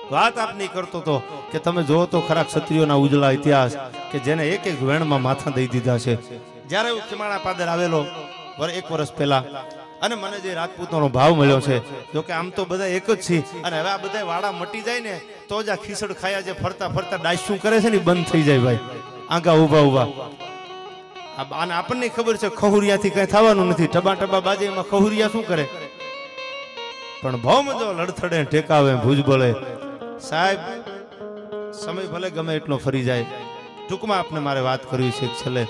વાત આપની કરતો તો કે તમે જોવો તો ખરા ક્ષત્રિયોના ઉજળા ઇતિહાસ કે જેને એક એક વેણમાં માથા દઈ દીધા છે. જ્યારે હું ખીમાણા પાદર આવેલો એક વર્ષ પહેલા અને મને જે રાજપૂતનો ભાવ મળ્યો છે, જો કે આમ તો બધા એક જ છે અને હવે આ બધા વાડા મટી જાય ને તો જ આ ખીસડ ખાયા જે ફરતા ફરતા ડાયશું કરે છે ને બંધ થઈ જાય ભાઈ. આંગા ઉભા ઉભા અને આપણને ખબર છે ખહુરિયાથી કઈ થવાનું નથી. ટબા ટબા બાજે એમાં ખહુરિયા શું કરે? પણ ભાવમાં જો લડથડે ટેકાવે ભુજ બોલે. સાહેબ સમય ભલે ગમે એટલો ફરી જાય, ટૂંકમાં આપને મારે વાત કરવી છે. છેલ્લે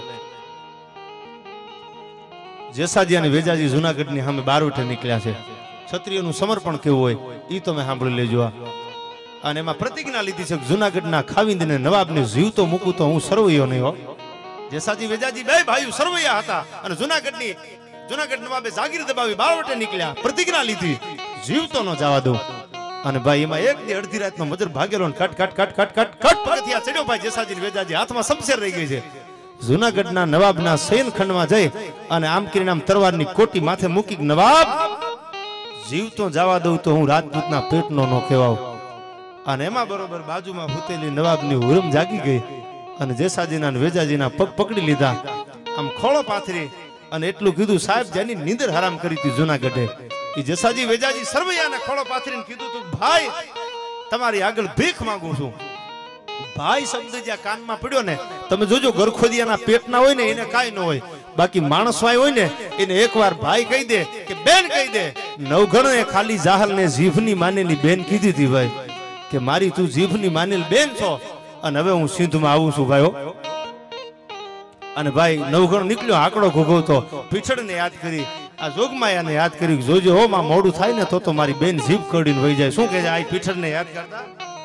જેસાજી અને વેજાજી જુનાગઢની સામે બારવટે નીકળ્યા છે. ક્ષત્રિયોનું સમર્પણ કેવું હોય એ તમે સાંભળી લેજો. અને એમાં પ્રતિજ્ઞા લીધી છે કે જુનાગઢના ખાવિંદને નવાબને જીવતો મૂકું તો હું સરવૈયો નહીં હો. જેસાજી વેજાજી બે ભાઈઓ સરવૈયા હતા અને જુનાગઢ નવાબે જાગીર દબાવી બારવટે નીકળ્યા, પ્રતિજ્ઞા લીધી જીવતો ન જવા દઉં. અને ભાઈ એમાં એક દી અડધી રાતનો મજર ભાગેલો ને કટ કટ કટ કટ કટ કટ પગથિયા ચડ્યો ભાઈ જેસાજી વેજાજી હાથમાં શમશેર રહી ગઈ છે. જુનાગઢના નવાબના શયનખંડમાં જઈ અને આમ કરીને આમ તરવારની કોટી માથે મૂકી, નવાબ જીવતો જવા દઉં તો હું રાજપૂતના પેટનો ન કહેવાવ. અને એમાં બરોબર બાજુમાં ફૂટેલી નવાબની હુરમ જાગી ગઈ અને જેસાજીના અને વેજાજીના પગ પકડી લીધા, આમ ખોળો પાથરી અને એટલું કીધું, સાહેબ જેની નીંદર હરામ કરી હતી જુનાગઢે એ જેસાજી વેજાજી સરવૈયાને ખોળો પાથરીને કીધું તું, ભાઈ તમારી આગળ ભીખ માંગુ છું. ભાઈ શબ્દ જ્યાં કાનમાં પડ્યો ને, તમે જોજો ગરખોદિયાના પેટના હોય ને એને કાંઈ ન હોય, બાકી માણસ હોય ને એને એકવાર ભાઈ કહી દે કે બેન કહી દે. નવઘણે ખાલી જાહલને જીભની માનેલી બેન કીધી હતી ભાઈ કે મારી તું જીભની માનેલી બેન છો અને હવે હું સિંધમાં આવું છું ભાઈઓ. અને ભાઈ નવઘણ નીકળ્યો આંકડો ઘોઘવતો, પીછડને યાદ કરી, આ જોગમાયાને યાદ કરી, જોજો હો માં મોડું થાય ને તો મારી બેન જીભ કડીને વહી જાય. શું કહે છે આ પીછડને યાદ કરતા?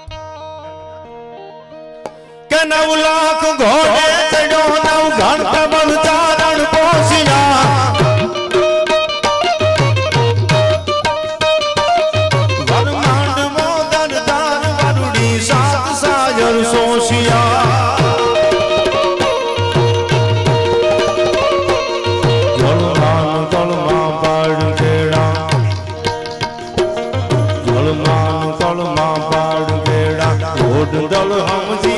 9 લાખ ઘોડે ચડ્યો 9 ઘણ પવન ચારણ પોસિયા, વરમાંડ મોદન દાન વરુડી 7 સાયર સોસિયા, જળમાન તળમાં પાડ કેડા, જળમાન તળમાં પાડ કેડા, ઓઢ દળ હમજી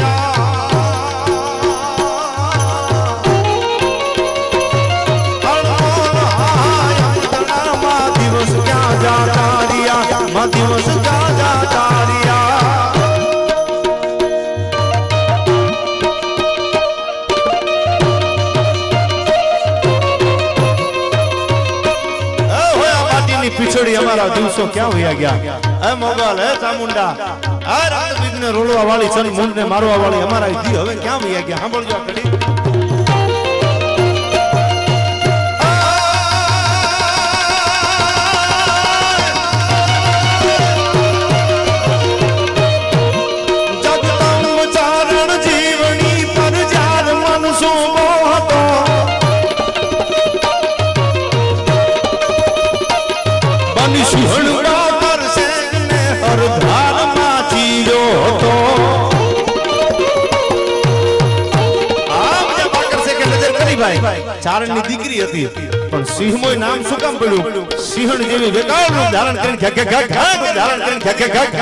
દિવસ ગાજા તારિયા. પીછડી અમારા દિવસો ક્યાં વયા ગયા? હે મોગલ, હે ચામુંડા, હે રાતબીજને રોળવા વાળી, ચંદ મુંડને મારવા વાળી અમારા દી હવે ક્યાં વયા ગયા? સાંભળજો કડી. ચારણની દીકરી હતી પણ સિંહમોય નામ શું કામ પડ્યું? સિંહણ જેવી વેકાળ રૂપ ધારણ કરીને ઘાઘે ઘાઘ ધારણ કરીને ઘાઘે ઘાઘ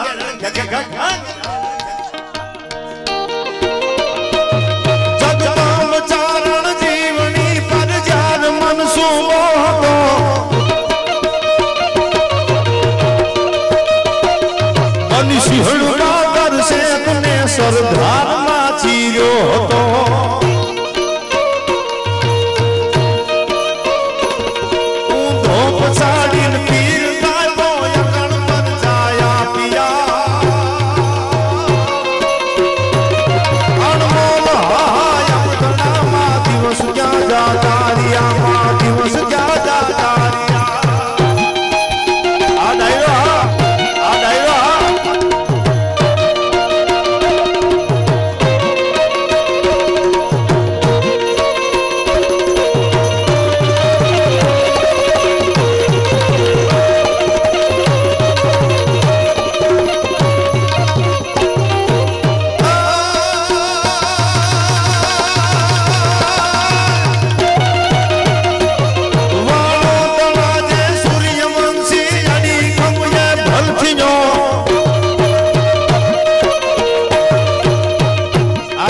જગદંબ ચારણ જીવની પર જાન મન સુમોહતો, અને સિંહણ કાતર શેકને સરદારમાં ચીર્યો હતો.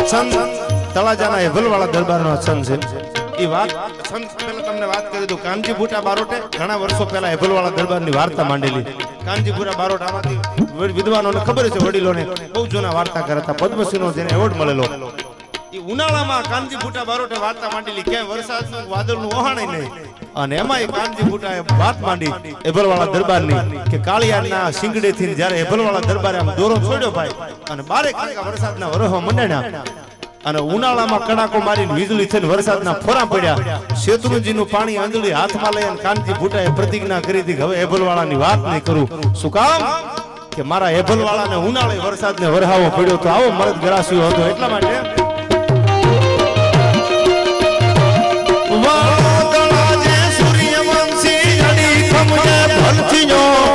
છંદ તળાજાના હેભલવાળા દરબારનો આ છંદ છે. એ વાત છંદ પહેલા તમને વાત કરી દઉં. કાનજી બુટા બારોટે ઘણા વર્ષો પહેલા હેભલવાળા દરબારની વાર્તા માંડેલી. કાનજી બુટા બારોટ આમાંથી વિદ્વાનોને ખબર છે, વડીલોને બહુ જૂના વાર્તા કરતા. પદ્મશ્રીનો જેને એવોર્ડ મળેલો. એ ઉનાળામાં કાનજી બુટા બારોટે વાર્તા માંડેલી, ક્યાંય વરસાદનું વાદળનું ઓહાણાય નહીં. અને એમાં એ કાનજી બુટાએ વાત માંડી હેભલવાળા દરબારની કે કાળિયાના શિંગડેથી જ્યારે હેભલવાળા દરબારે આમ દોરો છોડ્યો ભાઈ, અને બારે કાંકા વરસાદના વરહવા મંડાણ્યા, અને ઉનાળામાં કડાકો મારીને વીજળી થઈને વરસાદના ફોરા પડ્યા. શેત્રુંજીનું પાણી આંધળી હાથમાં લઈને કાનજી બુટાએ પ્રતિજ્ઞા કરી હતી કે હવે હેભલવાળાની વાત નહીં કરું. શું કામ? કે મારા હેભલવાળાને ઉનાળે વરસાદને વરહાવો પડ્યો તો આવો મરદ ગરાસ્યો હતો. એટલા માટે વાદળા જે સૂર્યવંશી અડી ખમજે ભલથીયો